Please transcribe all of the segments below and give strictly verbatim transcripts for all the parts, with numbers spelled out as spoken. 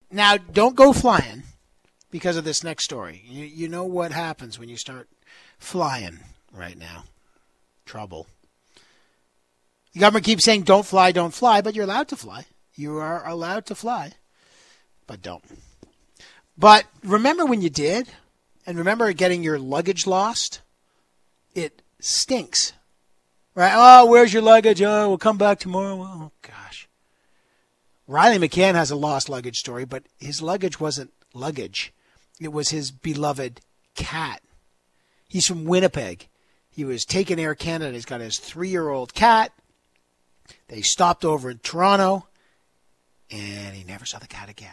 Now, don't go flying because of this next story. You, you know what happens when you start flying right now. Trouble. The government keeps saying don't fly, don't fly, but you're allowed to fly. You are allowed to fly, but don't. But remember when you did, and remember getting your luggage lost? It stinks. Right? Oh, where's your luggage? Oh, we'll come back tomorrow. Oh, gosh. Riley McCann has a lost luggage story, but his luggage wasn't luggage. It was his beloved cat. He's from Winnipeg. He was taking Air Canada. He's got his three-year-old cat. They stopped over in Toronto, and he never saw the cat again.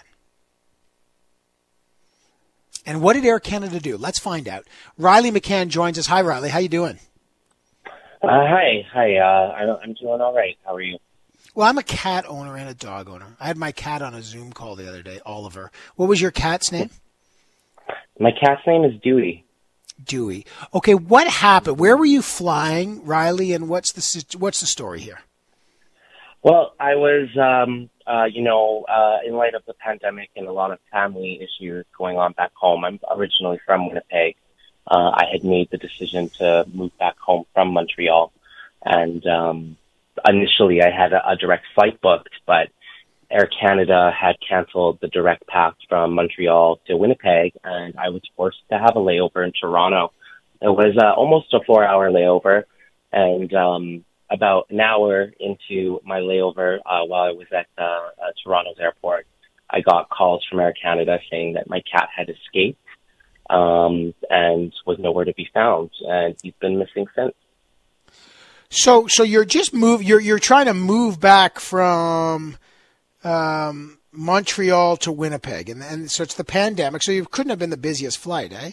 And what did Air Canada do? Let's find out. Riley McCann joins us. Hi, Riley. How you doing? Uh, hi. Hi. Uh, I'm, I'm doing all right. How are you? Well, I'm a cat owner and a dog owner. I had my cat on a Zoom call the other day, Oliver. What was your cat's name? My cat's name is Dewey. Dewey. Okay, what happened? Where were you flying, Riley, and what's the what's the story here? Well, I was, um, uh, you know, uh, in light of the pandemic and a lot of family issues going on back home, I'm originally from Winnipeg. Uh, I had made the decision to move back home from Montreal. And um, initially I had a, a direct flight booked, but Air Canada had canceled the direct path from Montreal to Winnipeg, and I was forced to have a layover in Toronto. It was uh, almost a four-hour layover, and um, about an hour into my layover, uh, while I was at uh, uh, Toronto's airport, I got calls from Air Canada saying that my cat had escaped um, and was nowhere to be found, and he's been missing since. So, so you're just move. You're you're trying to move back from um, Montreal to Winnipeg, and and so it's the pandemic. So you couldn't have been the busiest flight, eh?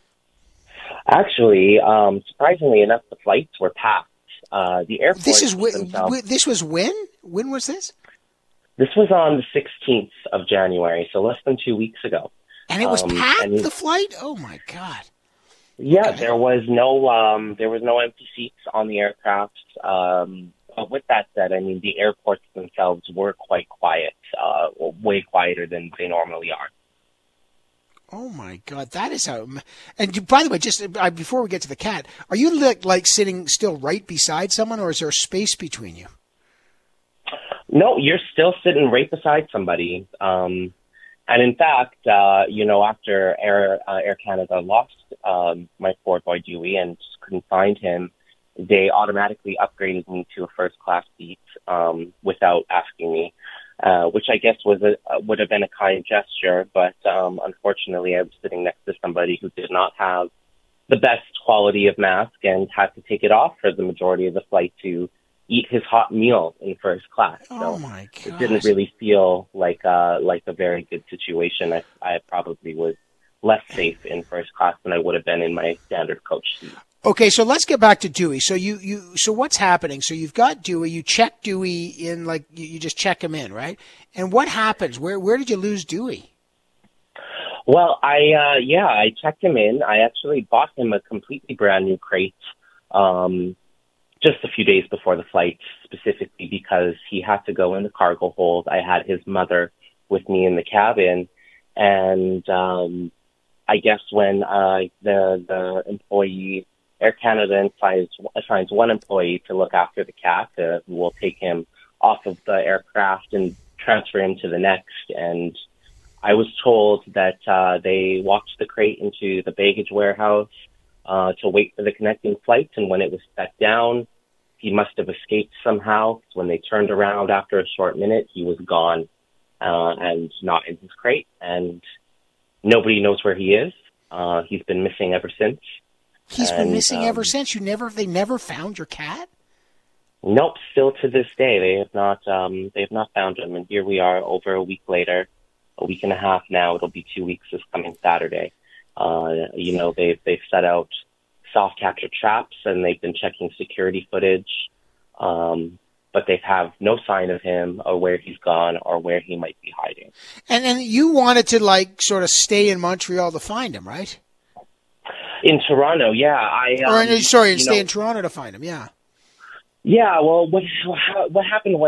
Actually, um, surprisingly enough, the flights were packed. Uh, the airport. This is w- w- this was when? When was this? This was on the sixteenth of January, so less than two weeks ago. And it was um, packed. and, the flight. Oh my God. Yeah, okay. there was no um, there was no empty seats on the aircraft. Um, but with that said, I mean the airports themselves were quite quiet, uh, way quieter than they normally are. Oh my God, that is how. And you, by the way, just uh, before we get to the cat, are you like, like sitting still right beside someone, or is there space between you? No, you're still sitting right beside somebody. Um, and in fact, uh, you know, after Air uh, Air Canada lost um, my poor boy Dewey and couldn't find him, they automatically upgraded me to a first class seat um, without asking me. Uh, which I guess was a, uh, would have been a kind gesture, but um, unfortunately I was sitting next to somebody who did not have the best quality of mask and had to take it off for the majority of the flight to eat his hot meal in first class. So oh my gosh. It didn't really feel like uh, like a very good situation. I, I probably was less safe in first class than I would have been in my standard coach seat. Okay, so let's get back to Dewey. So you, you so what's happening? So you've got Dewey. You check Dewey in, like you, you just check him in, right? And what happens? Where where did you lose Dewey? Well, I uh, yeah, I checked him in. I actually bought him a completely brand new crate um, just a few days before the flight, specifically because he had to go in the cargo hold. I had his mother with me in the cabin, and um, I guess when uh, the the employee. Air Canada assigns, assigns one employee to look after the cat, uh, who will take him off of the aircraft and transfer him to the next. And I was told that uh, they walked the crate into the baggage warehouse uh, to wait for the connecting flight. And when it was set down, he must have escaped somehow. When they turned around after a short minute, he was gone uh, and not in his crate. And nobody knows where he is. Uh, he's been missing ever since. He's been and, missing um, ever since. You never, they never found your cat? Nope. Still to this day, they have not, um, they have not found him. And here we are over a week later, a week and a half now. It'll be two weeks this coming Saturday. Uh, you know, they've, they've set out soft capture traps and they've been checking security footage. Um, but they have no sign of him or where he's gone or where he might be hiding. And and you wanted to like sort of stay in Montreal to find him, right? In Toronto, yeah. I um, or sorry, and stay know, in Toronto to find him, yeah. Yeah, well, what what happened was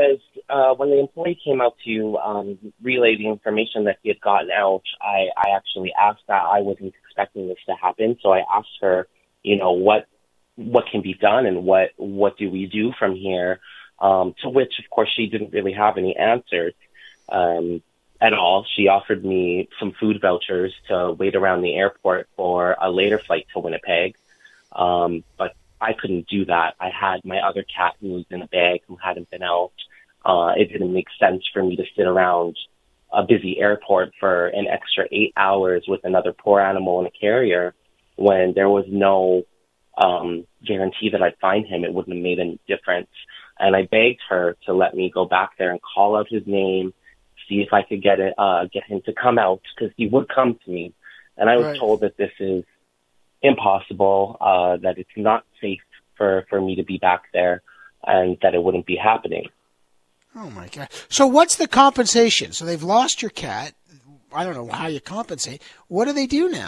uh, when the employee came out to um, relay the information that he had gotten out, I, I actually asked that. I wasn't expecting this to happen, so I asked her, you know, what what can be done and what what do we do from here. Um, to which, of course, she didn't really have any answers um, at all. She offered me some food vouchers to wait around the airport for a later flight to Winnipeg, um, but I couldn't do that. I had my other cat who was in a bag who hadn't been out. Uh, it didn't make sense for me to sit around a busy airport for an extra eight hours with another poor animal in a carrier when there was no um, guarantee that I'd find him. It wouldn't have made any difference. And I begged her to let me go back there and call out his name, see if I could get it, uh, get him to come out, because he would come to me. And I was Right. told that this is impossible, uh, that it's not safe for, for me to be back there, and that it wouldn't be happening. Oh, my God. So what's the compensation? So they've lost your cat. I don't know how you compensate. What do they do now?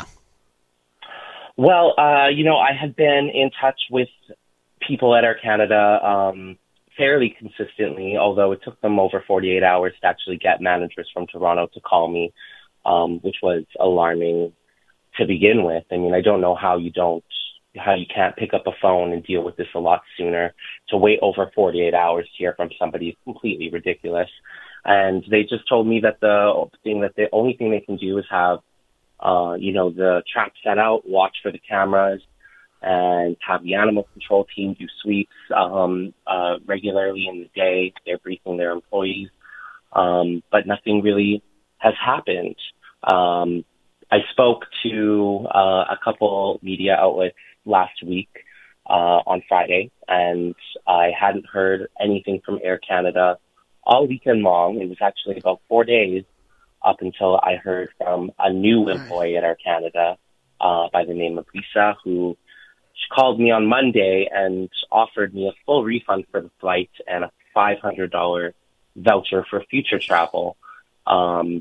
Well, uh, you know, I had been in touch with people at Air Canada um, fairly consistently, although it took them over forty-eight hours to actually get managers from Toronto to call me, um, which was alarming to begin with. I mean, I don't know how you don't, how you can't pick up a phone and deal with this a lot sooner. To wait over forty-eight hours to hear from somebody is completely ridiculous. And they just told me that the thing that the only thing they can do is have, uh, you know, the trap set out, watch for the cameras, and have the animal control team do sweeps um, uh, regularly in the day. They're briefing their employees, um, but nothing really has happened. Um, I spoke to uh, a couple media outlets last week uh, on Friday, and I hadn't heard anything from Air Canada all weekend long. It was actually about four days up until I heard from a new employee at Air Canada uh, by the name of Lisa, who she called me on Monday and offered me a full refund for the flight and a five hundred dollars voucher for future travel. Um,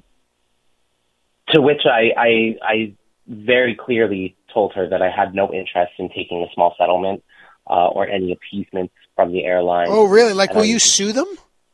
to which I, I, I very clearly told her that I had no interest in taking a small settlement uh, or any appeasement from the airline. Oh, really? Like, And will I- you sue them?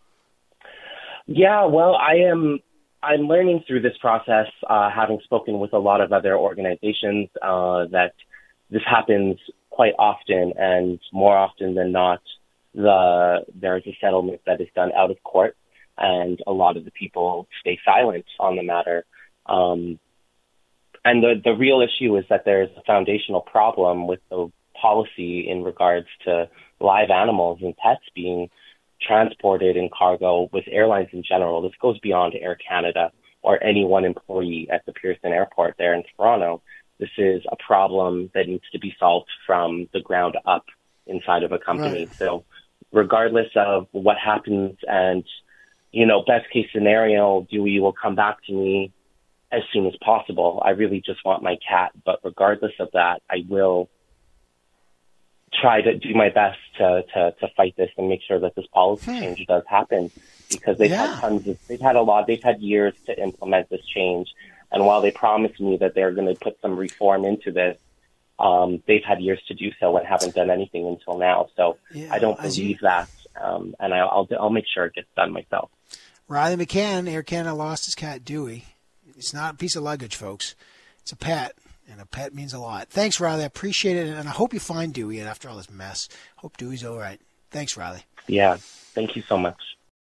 Yeah, well, I am. I'm learning through this process, uh, having spoken with a lot of other organizations, uh, that this happens quite often, and more often than not, the there is a settlement that is done out of court, and a lot of the people stay silent on the matter. Um, and the the real issue is that there is a foundational problem with the policy in regards to live animals and pets being transported in cargo with airlines in general. This goes beyond Air Canada or any one employee at the Pearson Airport there in Toronto. This is a problem that needs to be solved from the ground up inside of a company. Right. So regardless of what happens, and, you know, best case scenario, Dewey will come back to me as soon as possible. I really just want my cat, but regardless of that, I will try to do my best to, to, to fight this and make sure that this policy Hmm. change does happen, because they've Yeah. had tons of, they've had a lot, they've had years to implement this change. And while they promised me that they're going to put some reform into this, um, they've had years to do so and haven't done anything until now. So Yeah, I don't as you- believe that. Um, and I, I'll, I'll make sure it gets done myself. Riley McCann, Air Canada lost his cat, Dewey. It's not a piece of luggage, folks. It's a pet, and a pet means a lot. Thanks, Riley. I appreciate it, and I hope you find Dewey after all this mess. Hope Dewey's all right. Thanks, Riley. Yeah. Thank you so much.